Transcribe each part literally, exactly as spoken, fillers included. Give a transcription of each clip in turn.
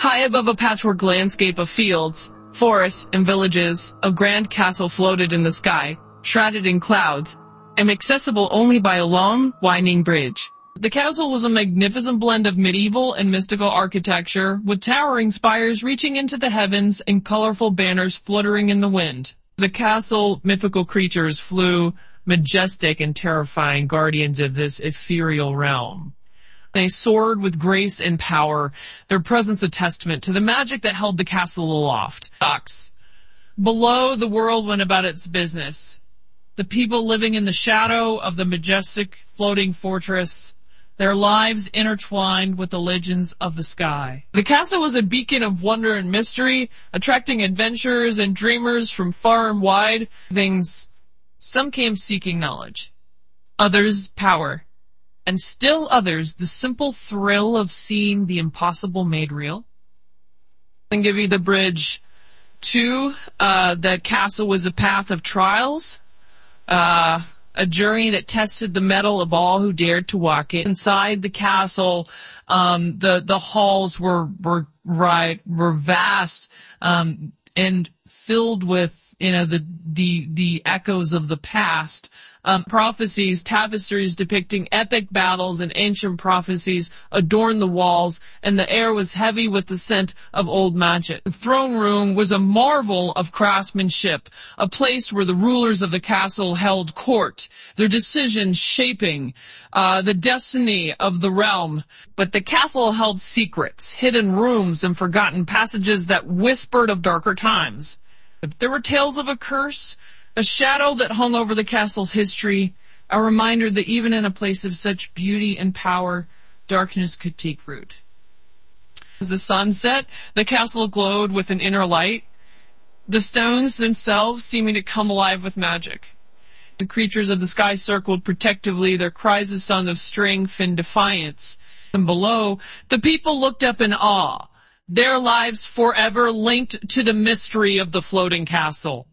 High above a patchwork landscape of fields, forests, and villages, a grand castle floated in the sky, shrouded in clouds, and accessible only by a long, winding bridge. The castle was a magnificent blend of medieval and mystical architecture, with towering spires reaching into the heavens and colorful banners fluttering in the wind. The castle mythical creatures flew, majestic and terrifying guardians of this ethereal realm. They soared with grace and power, their presence a testament to the magic that held the castle aloft. Below, the world went about its business. The people living in the shadow of the majestic floating fortress, their lives intertwined with the legends of the sky. The castle was a beacon of wonder and mystery, attracting adventurers and dreamers from far and wide. Things, some came seeking knowledge, others power, and still others the simple thrill of seeing the impossible made real. And give you the bridge. Two, uh, the castle was a path of trials, uh, a journey that tested the mettle of all who dared to walk it. Inside the castle, um, the the halls were were right were vast, um, and filled with you know the the the echoes of the past. Um, prophecies, tapestries depicting epic battles and ancient prophecies adorned the walls, and the air was heavy with the scent of old magic. The throne room was a marvel of craftsmanship, a place where the rulers of the castle held court, their decisions shaping uh, the destiny of the realm. But the castle held secrets, hidden rooms, and forgotten passages that whispered of darker times. There were tales of a curse, a shadow that hung over the castle's history, a reminder that even in a place of such beauty and power, darkness could take root. As the sun set, the castle glowed with an inner light, the stones themselves seeming to come alive with magic. The creatures of the sky circled protectively, their cries a song of strength and defiance. And below, the people looked up in awe, their lives forever linked to the mystery of the floating castle.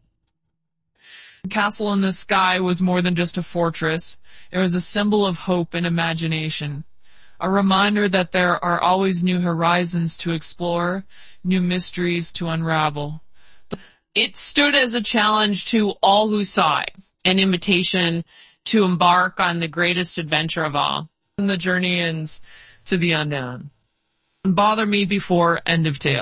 The castle in the sky was more than just a fortress. It was a symbol of hope and imagination, a reminder that there are always new horizons to explore, new mysteries to unravel. It stood as a challenge to all who saw it, an invitation to embark on the greatest adventure of all, and the journey ends to the unknown. Bother me before end of tale.